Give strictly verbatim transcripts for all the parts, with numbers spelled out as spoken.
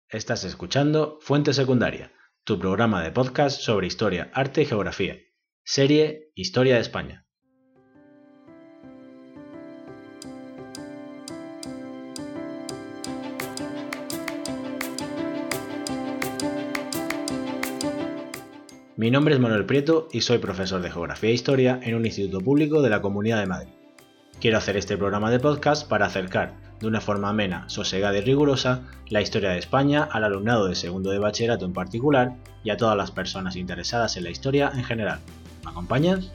Estás escuchando Fuente Secundaria, tu programa de podcast sobre historia, arte y geografía. Serie Historia de España. Mi nombre es Manuel Prieto y soy profesor de Geografía e Historia en un instituto público de la Comunidad de Madrid. Quiero hacer este programa de podcast para acercar, de una forma amena, sosegada y rigurosa, la historia de España al alumnado de segundo de bachillerato en particular y a todas las personas interesadas en la historia en general. ¿Me acompañas?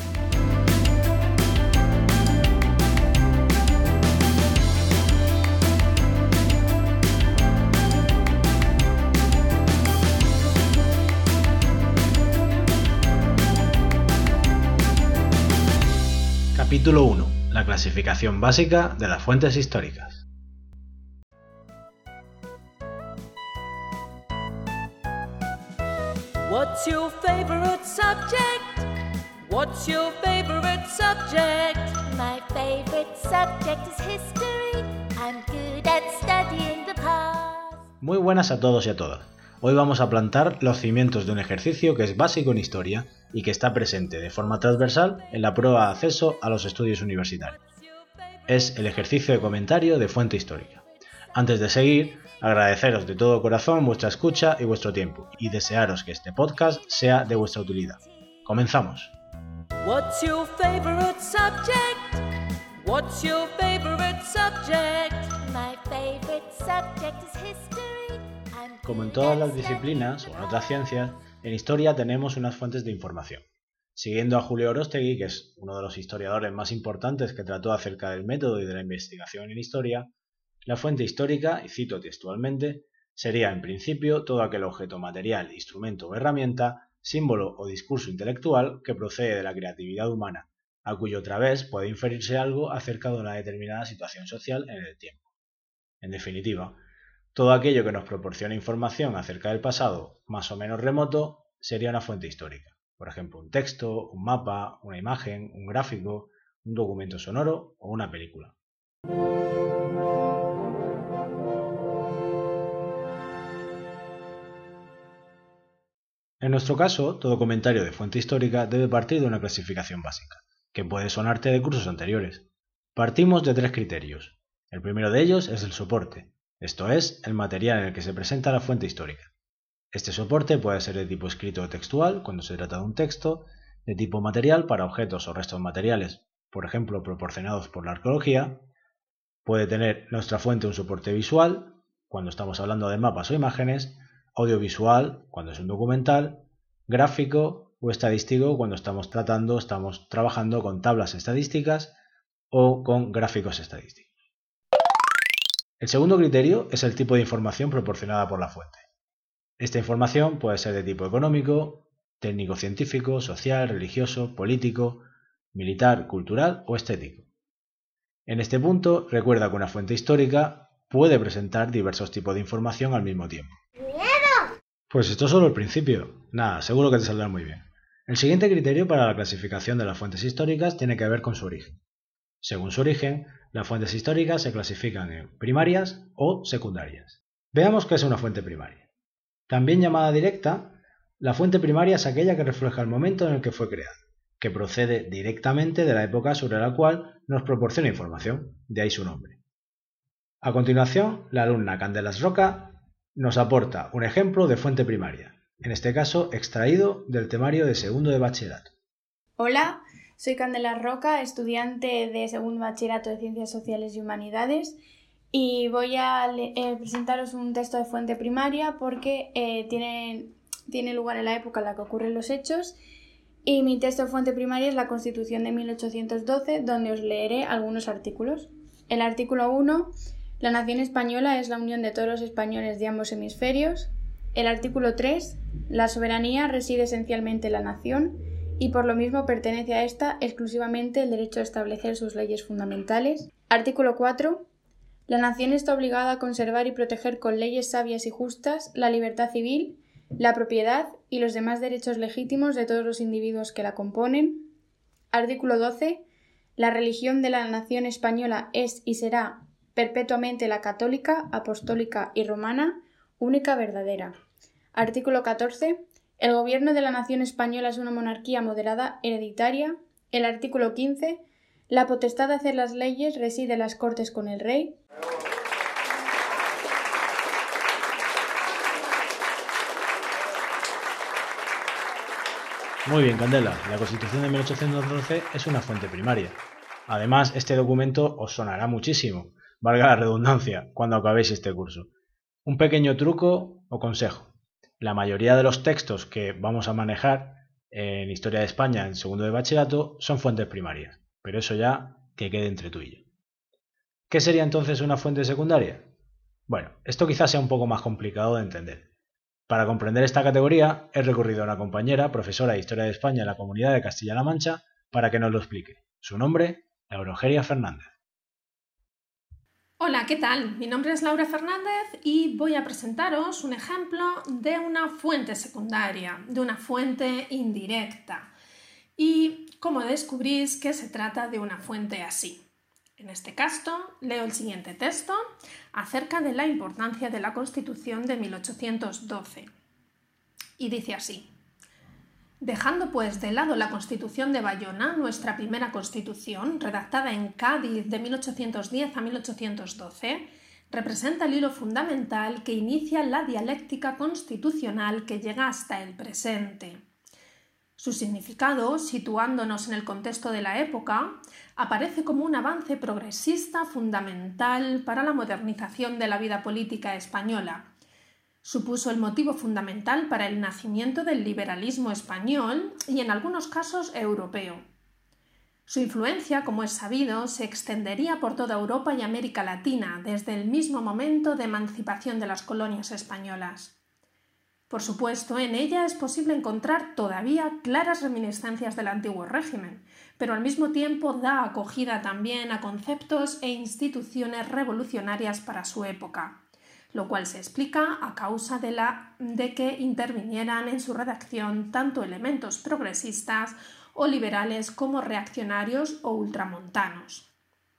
Capítulo uno. La clasificación básica de las fuentes históricas. What's your favorite subject? What's your favorite subject? My favorite subject is history. I'm good at studying the past. Muy buenas a todos y a todas. Hoy vamos a plantar los cimientos de un ejercicio que es básico en historia y que está presente de forma transversal en la prueba de acceso a los estudios universitarios. Es el ejercicio de comentario de fuente histórica. Antes de seguir, agradeceros de todo corazón vuestra escucha y vuestro tiempo y desearos que este podcast sea de vuestra utilidad. ¡Comenzamos! What's your favorite subject? What's your favorite subject? My favorite subject is history. I'm Como en good todas at las studying disciplinas the o en otras past. ciencias, en historia tenemos unas fuentes de información. Siguiendo a Julio Orostegui, que es uno de los historiadores más importantes que trató acerca del método y de la investigación en historia, la fuente histórica, y cito textualmente, sería en principio todo aquel objeto material, instrumento o herramienta, símbolo o discurso intelectual que procede de la creatividad humana, a cuyo través puede inferirse algo acerca de una determinada situación social en el tiempo. En definitiva, todo aquello que nos proporciona información acerca del pasado más o menos remoto sería una fuente histórica. Por ejemplo, un texto, un mapa, una imagen, un gráfico, un documento sonoro o una película. En nuestro caso, todo comentario de fuente histórica debe partir de una clasificación básica, que puede sonarte de cursos anteriores. Partimos de tres criterios. El primero de ellos es el soporte, esto es, el material en el que se presenta la fuente histórica. Este soporte puede ser de tipo escrito o textual, cuando se trata de un texto, de tipo material para objetos o restos materiales, por ejemplo, proporcionados por la arqueología. Puede tener nuestra fuente un soporte visual, cuando estamos hablando de mapas o imágenes, audiovisual, cuando es un documental, gráfico o estadístico, cuando estamos tratando, estamos trabajando con tablas estadísticas o con gráficos estadísticos. El segundo criterio es el tipo de información proporcionada por la fuente. Esta información puede ser de tipo económico, técnico-científico, social, religioso, político, militar, cultural o estético. En este punto, recuerda que una fuente histórica puede presentar diversos tipos de información al mismo tiempo. ¡Miedo! Pues esto es solo el principio. Nada, seguro que te saldrá muy bien. El siguiente criterio para la clasificación de las fuentes históricas tiene que ver con su origen. Según su origen, las fuentes históricas se clasifican en primarias o secundarias. Veamos qué es una fuente primaria. También llamada directa, la fuente primaria es aquella que refleja el momento en el que fue creada, que procede directamente de la época sobre la cual nos proporciona información, de ahí su nombre. A continuación, la alumna Candelas Roca nos aporta un ejemplo de fuente primaria, en este caso extraído del temario de segundo de bachillerato. Hola, soy Candela Roca, estudiante de segundo bachillerato de Ciencias Sociales y Humanidades, y voy a eh, presentaros un texto de fuente primaria porque eh, tiene, tiene lugar en la época en la que ocurren los hechos, y mi texto de fuente primaria es la Constitución de mil ochocientos doce, donde os leeré algunos artículos. El artículo uno, la nación española es la unión de todos los españoles de ambos hemisferios. El artículo tres, la soberanía reside esencialmente en la nación y por lo mismo pertenece a esta exclusivamente el derecho a establecer sus leyes fundamentales. Artículo cuatro, la nación está obligada a conservar y proteger con leyes sabias y justas la libertad civil, la propiedad y los demás derechos legítimos de todos los individuos que la componen. Artículo doce. La religión de la nación española es y será perpetuamente la católica, apostólica y romana, única verdadera. Artículo catorce. El gobierno de la nación española es una monarquía moderada hereditaria. El artículo quince. La potestad de hacer las leyes reside en las Cortes con el Rey. Muy bien, Candela. La Constitución de mil ochocientos doce es una fuente primaria. Además, este documento os sonará muchísimo, valga la redundancia, cuando acabéis este curso. Un pequeño truco o consejo. La mayoría de los textos que vamos a manejar en Historia de España en segundo de bachillerato son fuentes primarias, pero eso ya que quede entre tú y yo. ¿Qué sería entonces una fuente secundaria? Bueno, esto quizás sea un poco más complicado de entender. Para comprender esta categoría, he recurrido a una compañera, profesora de Historia de España en la Comunidad de Castilla-La Mancha, para que nos lo explique. Su nombre, Laura Eugenia Fernández. Hola, ¿qué tal? Mi nombre es Laura Fernández y voy a presentaros un ejemplo de una fuente secundaria, de una fuente indirecta. Y cómo descubrís que se trata de una fuente así. En este caso, leo el siguiente texto acerca de la importancia de la Constitución de mil ochocientos doce. Y dice así: dejando pues de lado la Constitución de Bayona, nuestra primera Constitución, redactada en Cádiz de mil ochocientos diez a mil ochocientos doce, representa el hilo fundamental que inicia la dialéctica constitucional que llega hasta el presente. Su significado, situándonos en el contexto de la época, aparece como un avance progresista fundamental para la modernización de la vida política española. Supuso el motivo fundamental para el nacimiento del liberalismo español y, en algunos casos, europeo. Su influencia, como es sabido, se extendería por toda Europa y América Latina desde el mismo momento de emancipación de las colonias españolas. Por supuesto, en ella es posible encontrar todavía claras reminiscencias del antiguo régimen, pero al mismo tiempo da acogida también a conceptos e instituciones revolucionarias para su época, lo cual se explica a causa de, la, de que intervinieran en su redacción tanto elementos progresistas o liberales como reaccionarios o ultramontanos.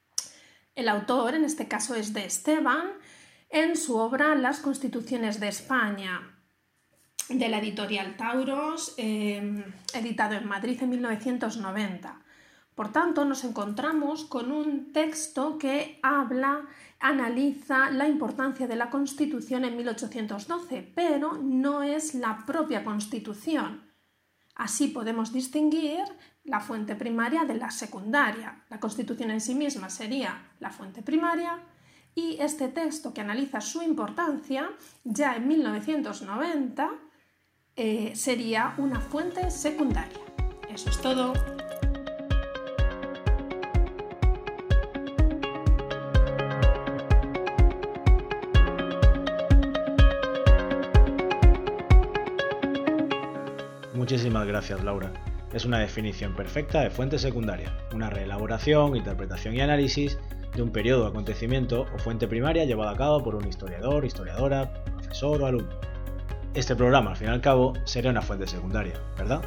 El autor, en este caso, es de Esteban, en su obra Las Constituciones de España, de la editorial Tauros, eh, editado en Madrid en mil novecientos noventa. Por tanto, nos encontramos con un texto que habla, analiza la importancia de la Constitución en mil ochocientos doce, pero no es la propia Constitución. Así podemos distinguir la fuente primaria de la secundaria. La Constitución en sí misma sería la fuente primaria y este texto que analiza su importancia ya en mil novecientos noventa eh, sería una fuente secundaria. Eso es todo. Muchísimas gracias, Laura. Es una definición perfecta de fuente secundaria, una reelaboración, interpretación y análisis de un periodo de acontecimiento o fuente primaria llevada a cabo por un historiador, historiadora, profesor o alumno. Este programa, al fin y al cabo, sería una fuente secundaria, ¿verdad?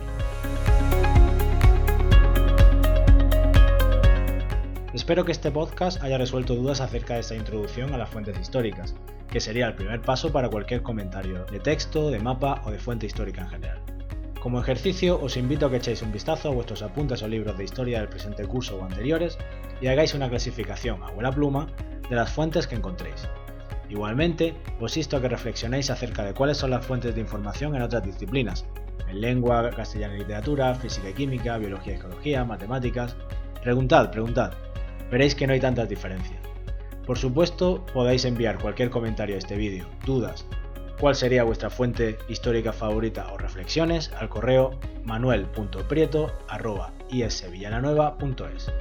Espero que este podcast haya resuelto dudas acerca de esta introducción a las fuentes históricas, que sería el primer paso para cualquier comentario de texto, de mapa o de fuente histórica en general. Como ejercicio, os invito a que echéis un vistazo a vuestros apuntes o libros de historia del presente curso o anteriores y hagáis una clasificación a buena pluma de las fuentes que encontréis. Igualmente, os insto a que reflexionéis acerca de cuáles son las fuentes de información en otras disciplinas, en lengua, castellano y literatura, física y química, biología y geología, matemáticas. Preguntad, preguntad. Veréis que no hay tantas diferencias. Por supuesto, podéis enviar cualquier comentario a este vídeo, dudas, cuál sería vuestra fuente histórica favorita o reflexiones al correo manuel punto prieto arroba isvillananueva punto es.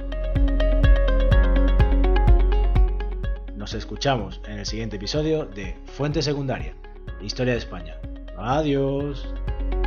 Nos escuchamos en el siguiente episodio de Fuente Secundaria, Historia de España. Adiós.